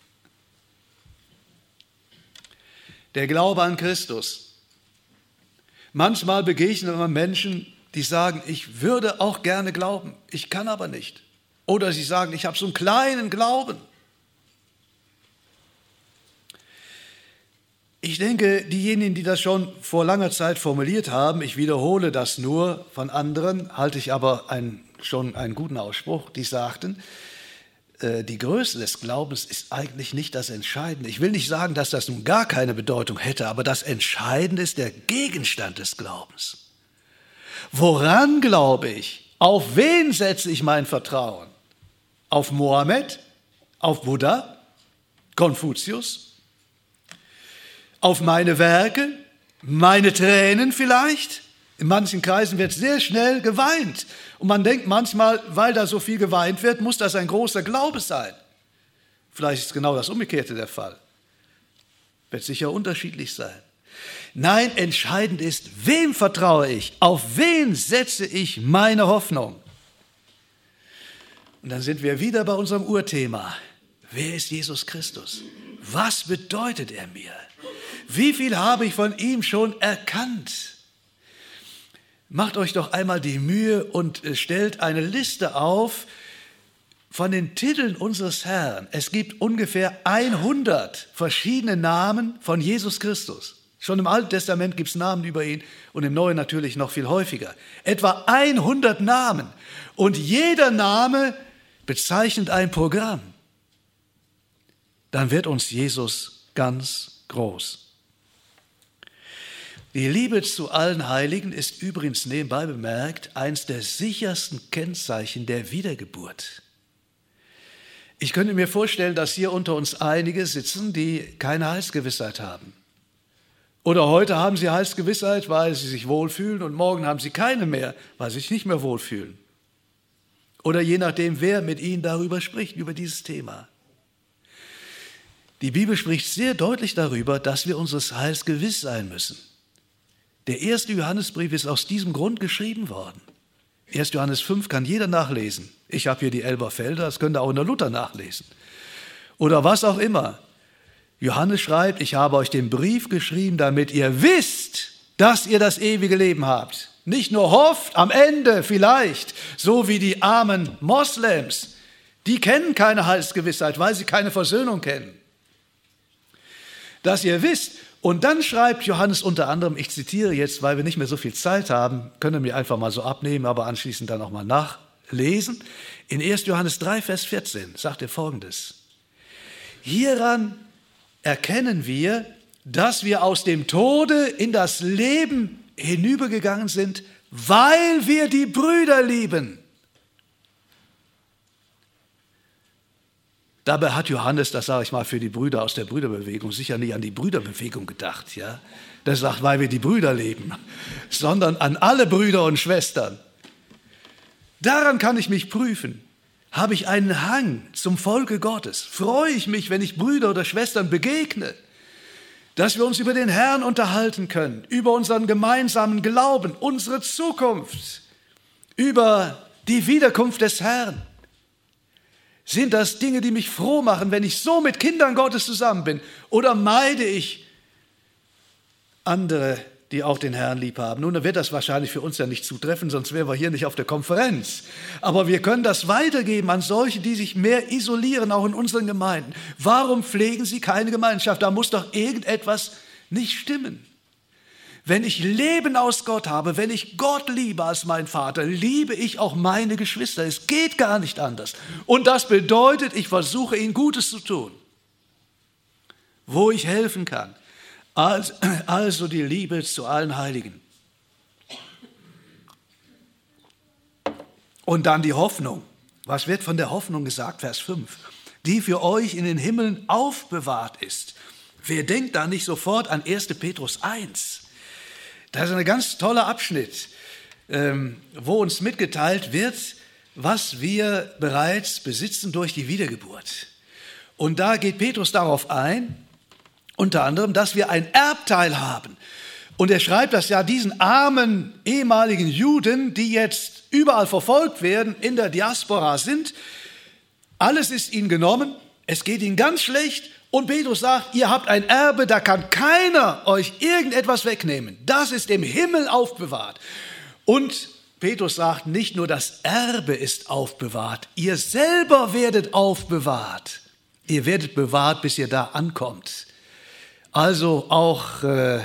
Der Glaube an Christus. Manchmal begegnen wir Menschen, die sagen, ich würde auch gerne glauben, ich kann aber nicht. Oder sie sagen, ich habe so einen kleinen Glauben. Ich denke, diejenigen, die das schon vor langer Zeit formuliert haben, ich wiederhole das nur von anderen, halte ich aber schon einen guten Ausspruch, die sagten, die Größe des Glaubens ist eigentlich nicht das Entscheidende. Ich will nicht sagen, dass das nun gar keine Bedeutung hätte, aber das Entscheidende ist der Gegenstand des Glaubens. Woran glaube ich? Auf wen setze ich mein Vertrauen? Auf Mohammed? Auf Buddha? Konfuzius? Auf meine Werke? Meine Tränen vielleicht? In manchen Kreisen wird sehr schnell geweint. Und man denkt manchmal, weil da so viel geweint wird, muss das ein großer Glaube sein. Vielleicht ist genau das Umgekehrte der Fall. Wird sicher unterschiedlich sein. Nein, entscheidend ist, wem vertraue ich? Auf wen setze ich meine Hoffnung? Und dann sind wir wieder bei unserem Urthema. Wer ist Jesus Christus? Was bedeutet er mir? Wie viel habe ich von ihm schon erkannt? Macht euch doch einmal die Mühe und stellt eine Liste auf von den Titeln unseres Herrn. Es gibt ungefähr 100 verschiedene Namen von Jesus Christus. Schon im Alten Testament gibt es Namen über ihn und im Neuen natürlich noch viel häufiger. Etwa 100 Namen. Und jeder Name bezeichnet ein Programm. Dann wird uns Jesus ganz groß. Die Liebe zu allen Heiligen ist übrigens nebenbei bemerkt eines der sichersten Kennzeichen der Wiedergeburt. Ich könnte mir vorstellen, dass hier unter uns einige sitzen, die keine Heilsgewissheit haben. Oder heute haben sie Heilsgewissheit, weil sie sich wohlfühlen, und morgen haben sie keine mehr, weil sie sich nicht mehr wohlfühlen. Oder je nachdem, wer mit ihnen darüber spricht, über dieses Thema. Die Bibel spricht sehr deutlich darüber, dass wir unseres Heils gewiss sein müssen. Der erste Johannesbrief ist aus diesem Grund geschrieben worden. 1. Johannes 5 kann jeder nachlesen. Ich habe hier die Elberfelder, das könnt ihr auch in der Luther nachlesen. Oder was auch immer. Johannes schreibt, ich habe euch den Brief geschrieben, damit ihr wisst, dass ihr das ewige Leben habt. nicht nur hofft, am Ende vielleicht, so wie die armen Moslems, die kennen keine Heilsgewissheit, weil sie keine Versöhnung kennen. Dass ihr wisst, und dann schreibt Johannes unter anderem, ich zitiere jetzt, weil wir nicht mehr so viel Zeit haben, können wir einfach mal so abnehmen, aber anschließend dann auch mal nachlesen. In 1. Johannes 3, Vers 14 sagt er Folgendes: Hieran erkennen wir, dass wir aus dem Tode in das Leben hinübergegangen sind, weil wir die Brüder lieben. Dabei hat Johannes, das sage ich mal für die Brüder aus der Brüderbewegung, sicher nicht an die Brüderbewegung gedacht. Ja? Der sagt, weil wir die Brüder lieben, sondern an alle Brüder und Schwestern. Daran kann ich mich prüfen. Habe ich einen Hang zum Volke Gottes? Freue ich mich, wenn ich Brüder oder Schwestern begegne? Dass wir uns über den Herrn unterhalten können, über unseren gemeinsamen Glauben, unsere Zukunft, über die Wiederkunft des Herrn. Sind das Dinge, die mich froh machen, wenn ich so mit Kindern Gottes zusammen bin? Oder meide ich andere, die auch den Herrn lieb haben? Nun, dann wird das wahrscheinlich für uns ja nicht zutreffen, sonst wären wir hier nicht auf der Konferenz. Aber wir können das weitergeben an solche, die sich mehr isolieren, auch in unseren Gemeinden. Warum pflegen sie keine Gemeinschaft? Da muss doch irgendetwas nicht stimmen. Wenn ich Leben aus Gott habe, wenn ich Gott liebe als mein Vater, liebe ich auch meine Geschwister. Es geht gar nicht anders. Und das bedeutet, ich versuche ihnen Gutes zu tun, wo ich helfen kann. Also die Liebe zu allen Heiligen. Und dann die Hoffnung. Was wird von der Hoffnung gesagt? Vers 5. Die für euch in den Himmeln aufbewahrt ist. Wer denkt da nicht sofort an 1. Petrus 1? Das ist ein ganz toller Abschnitt, wo uns mitgeteilt wird, was wir bereits besitzen durch die Wiedergeburt. Und da geht Petrus darauf ein, unter anderem, dass wir ein Erbteil haben. Und er schreibt das ja diesen armen ehemaligen Juden, die jetzt überall verfolgt werden, in der Diaspora sind. Alles ist ihnen genommen, es geht ihnen ganz schlecht. Und Petrus sagt, ihr habt ein Erbe, da kann keiner euch irgendetwas wegnehmen. Das ist im Himmel aufbewahrt. Und Petrus sagt, nicht nur das Erbe ist aufbewahrt, ihr selber werdet aufbewahrt. Ihr werdet bewahrt, bis ihr da ankommt. Also auch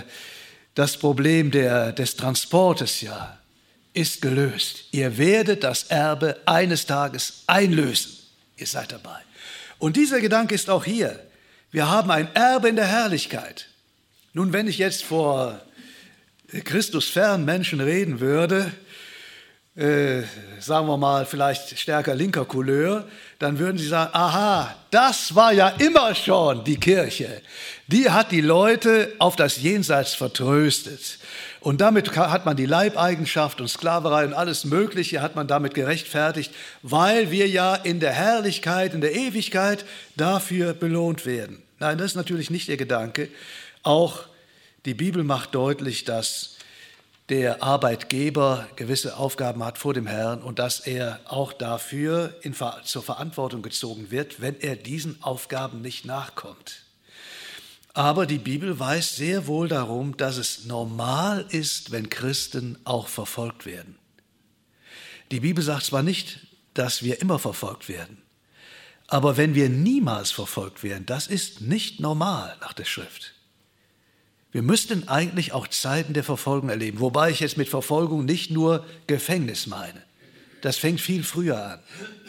das Problem des Transportes ja ist gelöst. Ihr werdet das Erbe eines Tages einlösen. Ihr seid dabei. Und dieser Gedanke ist auch hier. Wir haben ein Erbe in der Herrlichkeit. Nun, wenn ich jetzt vor Christus fernen Menschen reden würde, sagen wir mal vielleicht stärker linker Couleur, dann würden sie sagen, aha, das war ja immer schon die Kirche. Die hat die Leute auf das Jenseits vertröstet. Und damit hat man die Leibeigenschaft und Sklaverei und alles Mögliche hat man damit gerechtfertigt, weil wir ja in der Herrlichkeit, in der Ewigkeit dafür belohnt werden. Nein, das ist natürlich nicht der Gedanke. Auch die Bibel macht deutlich, dass der Arbeitgeber gewisse Aufgaben hat vor dem Herrn und dass er auch dafür zur Verantwortung gezogen wird, wenn er diesen Aufgaben nicht nachkommt. Aber die Bibel weiß sehr wohl darum, dass es normal ist, wenn Christen auch verfolgt werden. Die Bibel sagt zwar nicht, dass wir immer verfolgt werden, aber wenn wir niemals verfolgt werden, das ist nicht normal nach der Schrift. Wir müssten eigentlich auch Zeiten der Verfolgung erleben, wobei ich jetzt mit Verfolgung nicht nur Gefängnis meine. Das fängt viel früher an.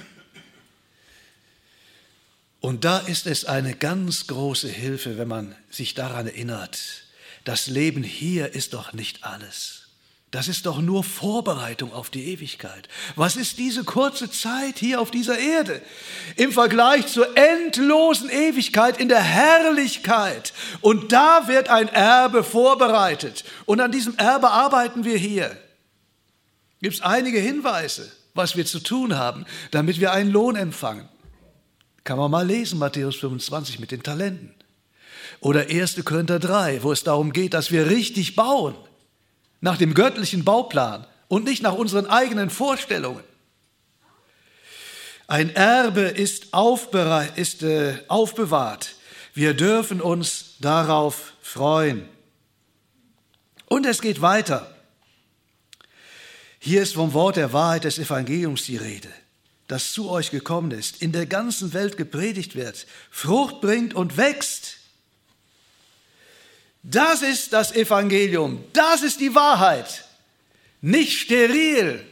Und da ist es eine ganz große Hilfe, wenn man sich daran erinnert, das Leben hier ist doch nicht alles. Das ist doch nur Vorbereitung auf die Ewigkeit. Was ist diese kurze Zeit hier auf dieser Erde im Vergleich zur endlosen Ewigkeit in der Herrlichkeit? Und da wird ein Erbe vorbereitet. Und an diesem Erbe arbeiten wir hier. Gibt es einige Hinweise, was wir zu tun haben, damit wir einen Lohn empfangen. Kann man mal lesen, Matthäus 25 mit den Talenten. Oder 1. Korinther 3, wo es darum geht, dass wir richtig bauen. Nach dem göttlichen Bauplan und nicht nach unseren eigenen Vorstellungen. Ein Erbe ist aufbewahrt. Wir dürfen uns darauf freuen. Und es geht weiter. Hier ist vom Wort der Wahrheit des Evangeliums die Rede, das zu euch gekommen ist, in der ganzen Welt gepredigt wird, Frucht bringt und wächst. Das ist das Evangelium, das ist die Wahrheit, nicht steril.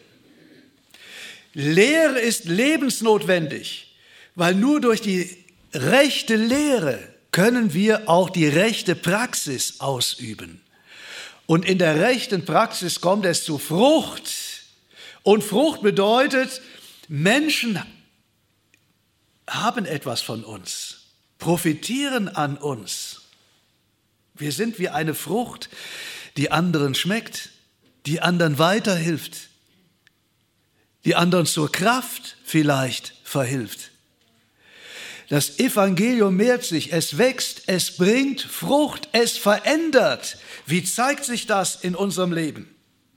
Lehre ist lebensnotwendig, weil nur durch die rechte Lehre können wir auch die rechte Praxis ausüben. Und in der rechten Praxis kommt es zu Frucht. Und Frucht bedeutet, Menschen haben etwas von uns, profitieren an uns. Wir sind wie eine Frucht, die anderen schmeckt, die anderen weiterhilft, die anderen zur Kraft vielleicht verhilft. Das Evangelium mehrt sich, es wächst, es bringt Frucht, es verändert. Wie zeigt sich das in unserem Leben?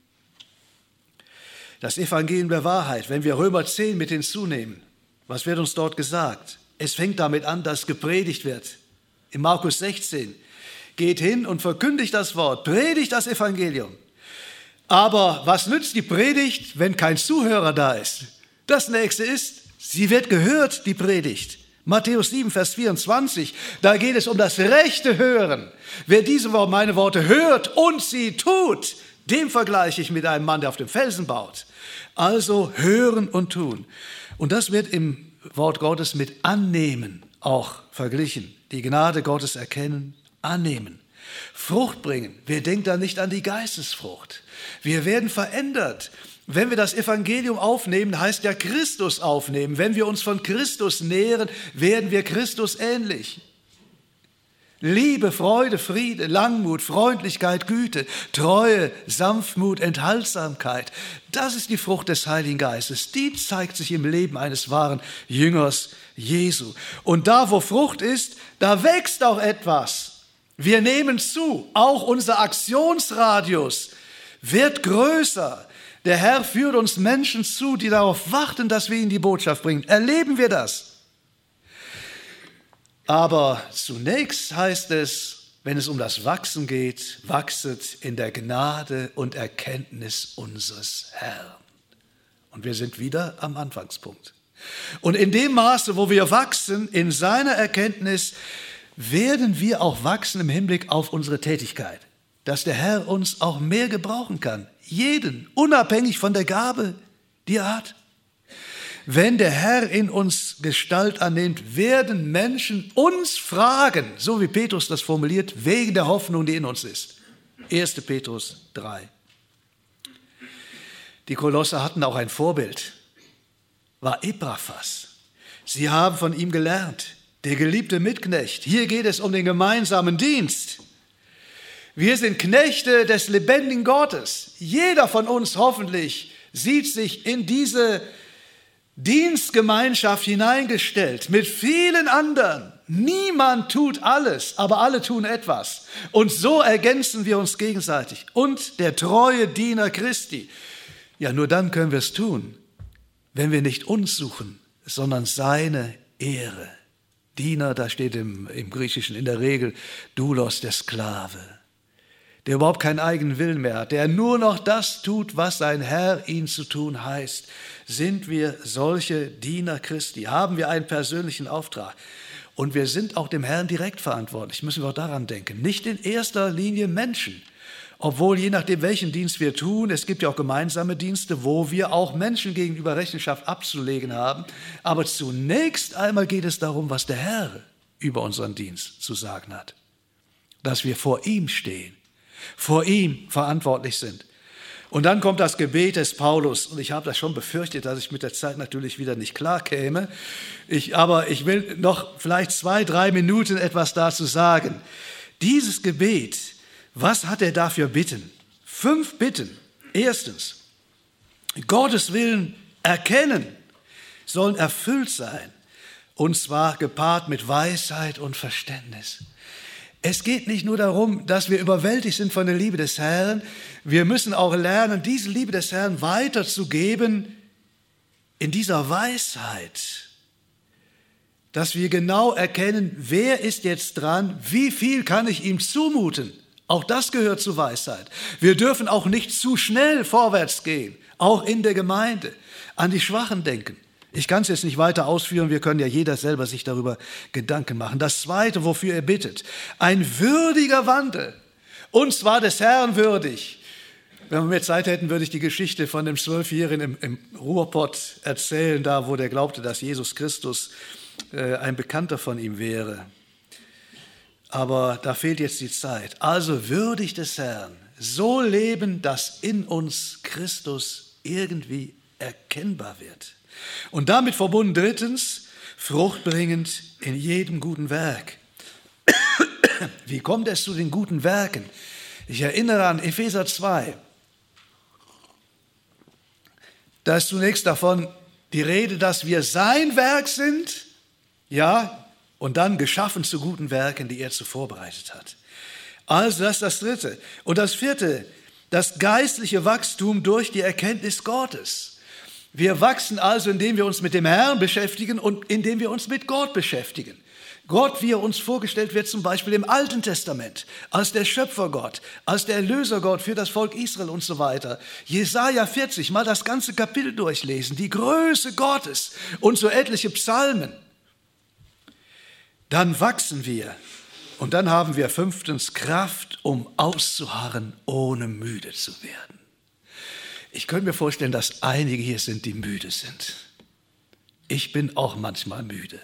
Das Evangelium der Wahrheit, wenn wir Römer 10 mit hinzunehmen, was wird uns dort gesagt? Es fängt damit an, dass gepredigt wird. In Markus 16, geht hin und verkündigt das Wort, predigt das Evangelium. Aber was nützt die Predigt, wenn kein Zuhörer da ist? Das nächste ist, sie wird gehört, die Predigt. Matthäus 7, Vers 24, da geht es um das rechte Hören. Wer meine Worte hört und sie tut, dem vergleiche ich mit einem Mann, der auf dem Felsen baut. Also hören und tun. Und das wird im Wort Gottes mit annehmen auch verglichen. Die Gnade Gottes erkennen, annehmen. Frucht bringen. Wer denkt da nicht an die Geistesfrucht? Wir werden verändert. Wenn wir das Evangelium aufnehmen, heißt ja Christus aufnehmen. Wenn wir uns von Christus nähren, werden wir Christus ähnlich. Liebe, Freude, Friede, Langmut, Freundlichkeit, Güte, Treue, Sanftmut, Enthaltsamkeit. Das ist die Frucht des Heiligen Geistes. Die zeigt sich im Leben eines wahren Jüngers Jesu. Und da, wo Frucht ist, da wächst auch etwas. Wir nehmen zu. Auch unser Aktionsradius wird größer. Der Herr führt uns Menschen zu, die darauf warten, dass wir ihnen die Botschaft bringen. Erleben wir das? Aber zunächst heißt es, wenn es um das Wachsen geht, wachset in der Gnade und Erkenntnis unseres Herrn. Und wir sind wieder am Anfangspunkt. Und in dem Maße, wo wir wachsen in seiner Erkenntnis, werden wir auch wachsen im Hinblick auf unsere Tätigkeit, dass der Herr uns auch mehr gebrauchen kann. Jeden, unabhängig von der Gabe, die er hat. Wenn der Herr in uns Gestalt annimmt, werden Menschen uns fragen, so wie Petrus das formuliert, wegen der Hoffnung, die in uns ist. 1. Petrus 3. Die Kolosser hatten auch ein Vorbild, war Epaphras. Sie haben von ihm gelernt, der geliebte Mitknecht. Hier geht es um den gemeinsamen Dienst. Wir sind Knechte des lebendigen Gottes. Jeder von uns hoffentlich sieht sich in diese Dienstgemeinschaft hineingestellt mit vielen anderen. Niemand tut alles, aber alle tun etwas. Und so ergänzen wir uns gegenseitig. Und der treue Diener Christi. Ja, nur dann können wir es tun, wenn wir nicht uns suchen, sondern seine Ehre. Diener, da steht im Griechischen in der Regel Doulos, der Sklave, der überhaupt keinen eigenen Willen mehr hat, der nur noch das tut, was sein Herr ihn zu tun heißt. Sind wir solche Diener Christi? Haben wir einen persönlichen Auftrag? Und wir sind auch dem Herrn direkt verantwortlich, müssen wir auch daran denken. Nicht in erster Linie Menschen, obwohl je nachdem, welchen Dienst wir tun, es gibt ja auch gemeinsame Dienste, wo wir auch Menschen gegenüber Rechenschaft abzulegen haben. Aber zunächst einmal geht es darum, was der Herr über unseren Dienst zu sagen hat. Dass wir vor ihm stehen, vor ihm verantwortlich sind. Und dann kommt das Gebet des Paulus. Und ich habe das schon befürchtet, dass ich mit der Zeit natürlich wieder nicht klar käme. Aber ich will noch vielleicht 2-3 Minuten etwas dazu sagen. Dieses Gebet, was hat er da für Bitten? 5 Bitten. Erstens, Gottes Willen erkennen, sollen erfüllt sein. Und zwar gepaart mit Weisheit und Verständnis. Es geht nicht nur darum, dass wir überwältigt sind von der Liebe des Herrn. Wir müssen auch lernen, diese Liebe des Herrn weiterzugeben in dieser Weisheit, dass wir genau erkennen, wer ist jetzt dran, wie viel kann ich ihm zumuten, Auch das gehört zu Weisheit. Wir dürfen auch nicht zu schnell vorwärts gehen, auch in der Gemeinde. An die Schwachen denken. Ich kann es jetzt nicht weiter ausführen, wir können ja jeder selber sich darüber Gedanken machen. Das Zweite, wofür er bittet, ein würdiger Wandel, und zwar des Herrn würdig. Wenn wir mehr Zeit hätten, würde ich die Geschichte von dem 12-Jährigen im Ruhrpott erzählen, da wo der glaubte, dass Jesus Christus ein Bekannter von ihm wäre. Aber da fehlt jetzt die Zeit. Also würdig des Herrn, so leben, dass in uns Christus irgendwie erkennbar wird. Und damit verbunden drittens, fruchtbringend in jedem guten Werk. Wie kommt es zu den guten Werken? Ich erinnere an Epheser 2. Da ist zunächst davon die Rede, dass wir sein Werk sind, ja, und dann geschaffen zu guten Werken, die er zuvor bereitet hat. Also das ist das Dritte. Und das Vierte, das geistliche Wachstum durch die Erkenntnis Gottes. Wir wachsen also, indem wir uns mit dem Herrn beschäftigen und indem wir uns mit Gott beschäftigen. Gott, wie er uns vorgestellt wird, zum Beispiel im Alten Testament, als der Schöpfergott, als der Erlösergott für das Volk Israel und so weiter. Jesaja 40, mal das ganze Kapitel durchlesen, die Größe Gottes und so etliche Psalmen. Dann wachsen wir und dann haben wir fünftens Kraft, um auszuharren, ohne müde zu werden. Ich könnte mir vorstellen, dass einige hier sind, die müde sind. Ich bin auch manchmal müde.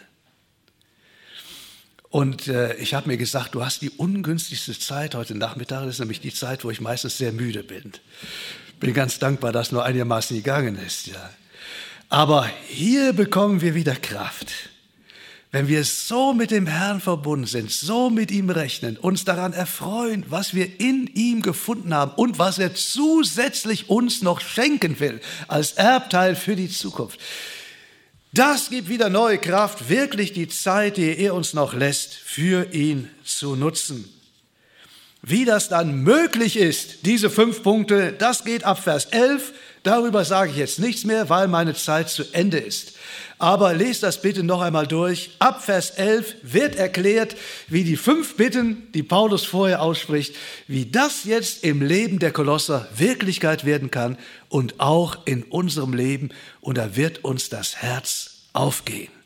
Und ich habe mir gesagt, du hast die ungünstigste Zeit heute Nachmittag, das ist nämlich die Zeit, wo ich meistens sehr müde bin. Bin ganz dankbar, dass nur einigermaßen gegangen ist. Ja. Aber hier bekommen wir wieder Kraft. Wenn wir so mit dem Herrn verbunden sind, so mit ihm rechnen, uns daran erfreuen, was wir in ihm gefunden haben und was er zusätzlich uns noch schenken will, als Erbteil für die Zukunft. Das gibt wieder neue Kraft, wirklich die Zeit, die er uns noch lässt, für ihn zu nutzen. Wie das dann möglich ist, diese 5 Punkte, das geht ab Vers 11. Darüber sage ich jetzt nichts mehr, weil meine Zeit zu Ende ist. Aber lest das bitte noch einmal durch. Ab Vers 11 wird erklärt, wie die 5 Bitten, die Paulus vorher ausspricht, wie das jetzt im Leben der Kolosser Wirklichkeit werden kann und auch in unserem Leben. Und da wird uns das Herz aufgehen.